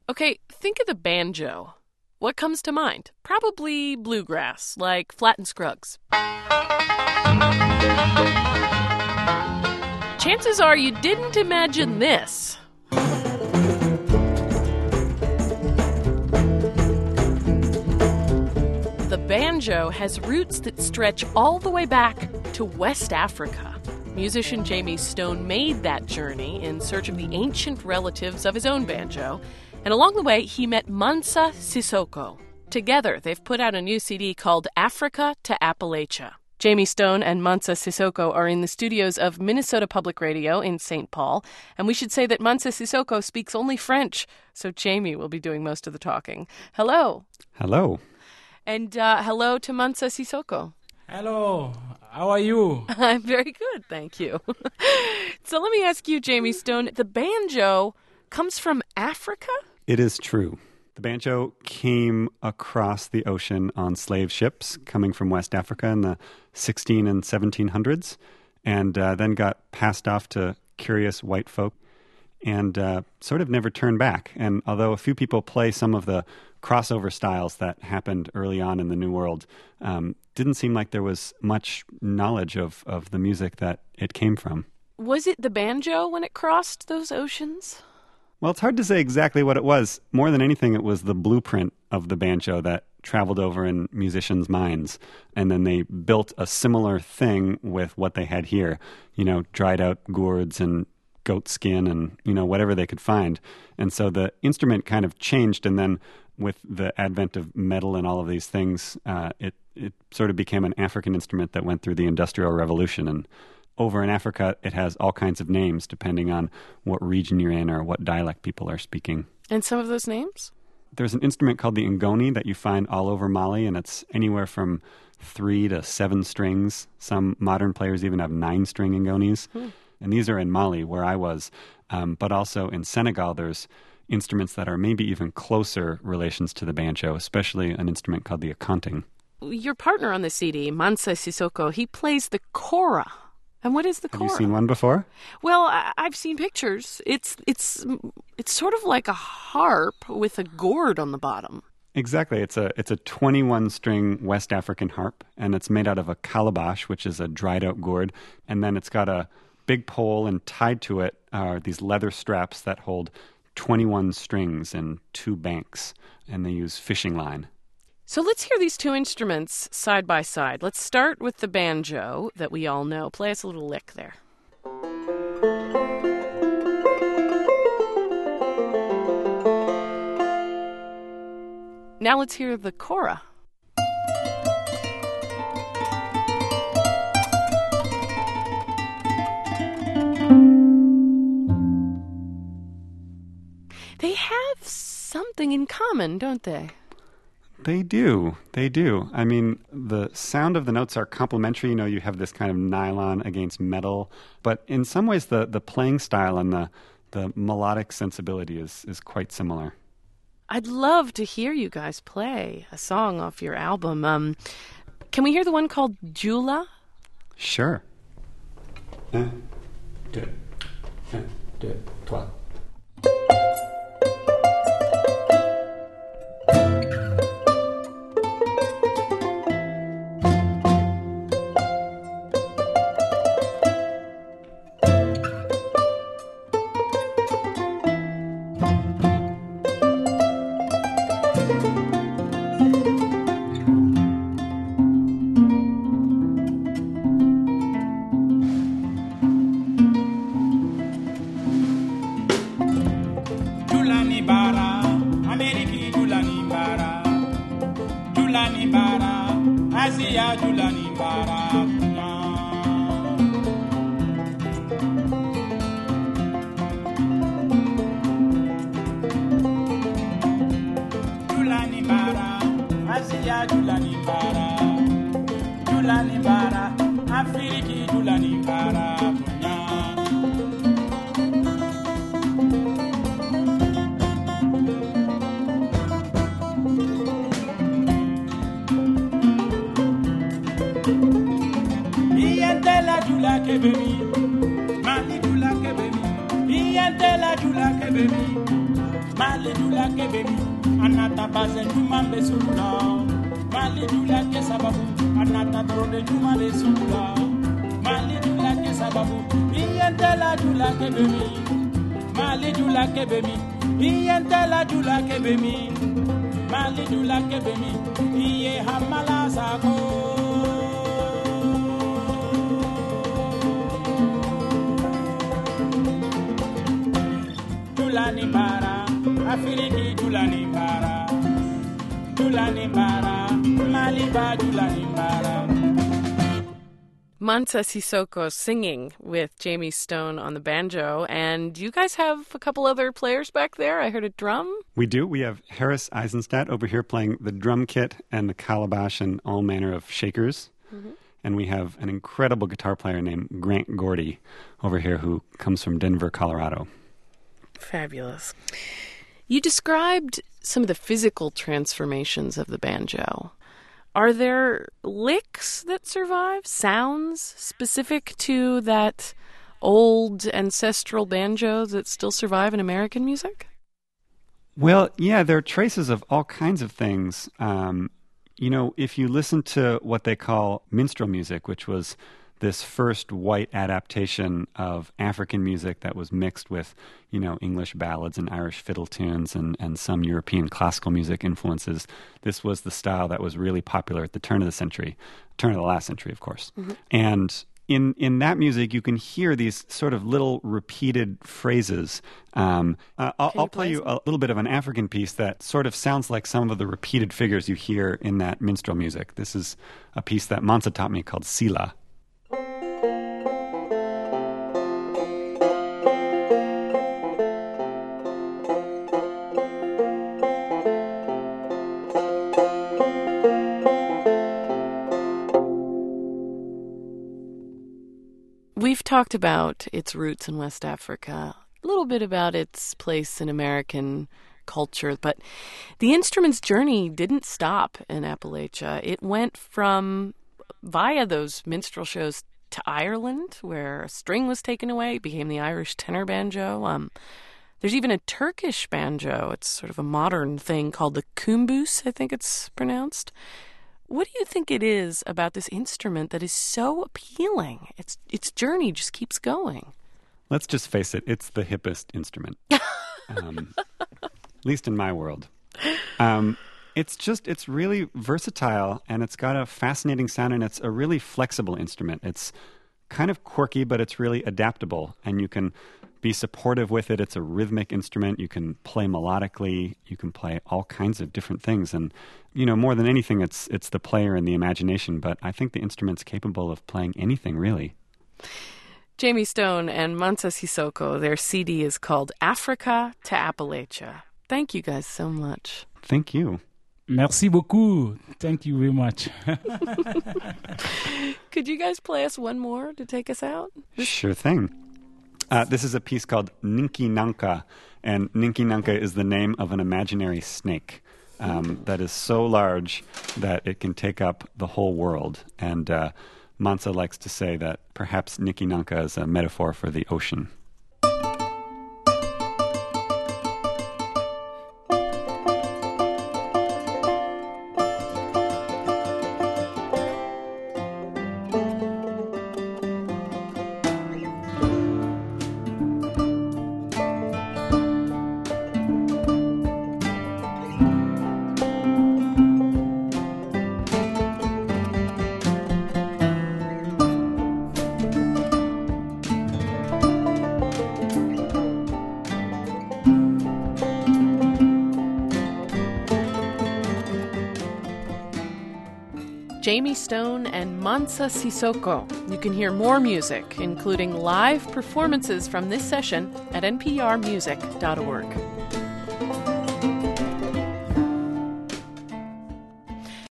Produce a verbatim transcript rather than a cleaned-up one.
Okay, think of the banjo. What comes to mind? Probably bluegrass, like Flatt and Scruggs. Chances are you didn't imagine this. The banjo has roots that stretch all the way back to West Africa. Musician Jamie Stone made that journey in search of the ancient relatives of his own banjo, and along the way he met Mansa Sissoko. Together, they've put out a new C D called Africa to Appalachia. Jamie Stone and Mansa Sissoko are in the studios of Minnesota Public Radio in Saint Paul, and we should say that Mansa Sissoko speaks only French, so Jamie will be doing most of the talking. Hello. Hello. And uh, hello to Mansa Sissoko. Hello. How are you? I'm very good, thank you. So let me ask you, Jamie Stone, the banjo comes from Africa? It is true. The banjo came across the ocean on slave ships coming from West Africa in the sixteen and seventeen hundreds, and uh, then got passed off to curious white folk and uh, sort of never turned back. And although a few people play some of the crossover styles that happened early on in the New World, um, didn't seem like there was much knowledge of, of the music that it came from. Was it the banjo when it crossed those oceans? Well, it's hard to say exactly what it was. More than anything, it was the blueprint of the banjo that traveled over in musicians' minds. And then they built a similar thing with what they had here. You know, dried out gourds and goat skin and, you know, whatever they could find. And so the instrument kind of changed. And then with the advent of metal and all of these things, uh, it, it sort of became an African instrument that went through the Industrial Revolution. And over in Africa, it has all kinds of names depending on what region you're in or what dialect people are speaking. And some of those names? There's an instrument called the ngoni that you find all over Mali, and it's anywhere from three to seven strings. Some modern players even have nine-string ngonis. Hmm. And these are in Mali, where I was. Um, but also in Senegal, there's instruments that are maybe even closer relations to the banjo, especially an instrument called the akonting. Your partner on the C D, Mansa Sissoko, he plays the kora. And what is the kora? Have you seen one before? Well, I- I've seen pictures. It's it's it's sort of like a harp with a gourd on the bottom. Exactly. It's a it's a twenty-one string West African harp, and it's made out of a calabash, which is a dried out gourd, and then it's got a big pole, and tied to it are these leather straps that hold twenty-one strings and two banks, and they use fishing line. So let's hear these two instruments side by side. Let's start with the banjo that we all know. Play us a little lick there. Now let's hear the kora. They have something in common, don't they? They do. They do. I mean, the sound of the notes are complementary. You know, you have this kind of nylon against metal. But in some ways, the, the playing style and the, the melodic sensibility is, is quite similar. I'd love to hear you guys play a song off your album. Um, can we hear the one called Jula? Sure. Un, deux, un, deux, trois. Mali Malidula ke baby, anata baze nyuma besulula. Malidula ke sababu, anata brode nyuma besulula. Malidula ke sababu, iyentela dula ke baby. Malidula ke baby, iyentela dula ke baby. Malidula ke baby, iye hamala sako. Dulani bara, Afiriki dulani bara, dulani bara, Maliba dulani bara. Mansa Sissoko singing with Jamie Stone on the banjo, and you guys have a couple other players back there. I heard a drum. We do. We have Harris Eisenstadt over here playing the drum kit and the calabash and all manner of shakers. Mm-hmm. And we have an incredible guitar player named Grant Gordy over here who comes from Denver, Colorado. Fabulous. You described some of the physical transformations of the banjo. Are there licks that survive, sounds specific to that old ancestral banjo that still survive in American music? Well, yeah, there are traces of all kinds of things. Um, you know, if you listen to what they call minstrel music, which was this first white adaptation of African music that was mixed with, you know, English ballads and Irish fiddle tunes and, and some European classical music influences. This was the style that was really popular at the turn of the century, turn of the last century, of course. Mm-hmm. And in in that music, you can hear these sort of little repeated phrases. Um, uh, I'll, I'll play you a little bit of an African piece that sort of sounds like some of the repeated figures you hear in that minstrel music. This is a piece that Mansa taught me called Sila. We've talked about its roots in West Africa, a little bit about its place in American culture, but the instrument's journey didn't stop in Appalachia. It went from, via those minstrel shows, to Ireland, where a string was taken away. It became the Irish tenor banjo. Um, there's even a Turkish banjo. It's sort of a modern thing called the kumbus, I think it's pronounced. What do you think it is about this instrument that is so appealing? Its its journey just keeps going. Let's just face it, it's the hippest instrument. um, at least in my world. Um, it's just, it's really versatile, and it's got a fascinating sound, and it's a really flexible instrument. It's kind of quirky, but it's really adaptable, and you can be supportive with it. It's a rhythmic instrument. You can play melodically. You can play all kinds of different things. And, you know, more than anything, it's it's the player and the imagination. But I think the instrument's capable of playing anything, really. Jamie Stone and Mansa Sissoko, their C D is called Africa to Appalachia. Thank you guys so much. Thank you. Merci beaucoup. Thank you very much. Could you guys play us one more to take us out? Sure thing. Uh, this is a piece called Ninki Nanka, and Ninki Nanka is the name of an imaginary snake um, that is so large that it can take up the whole world. And uh, Mansa likes to say that perhaps Ninki Nanka is a metaphor for the ocean. Jamie Stone and Mansa Sissoko. You can hear more music, including live performances from this session at n p r music dot org.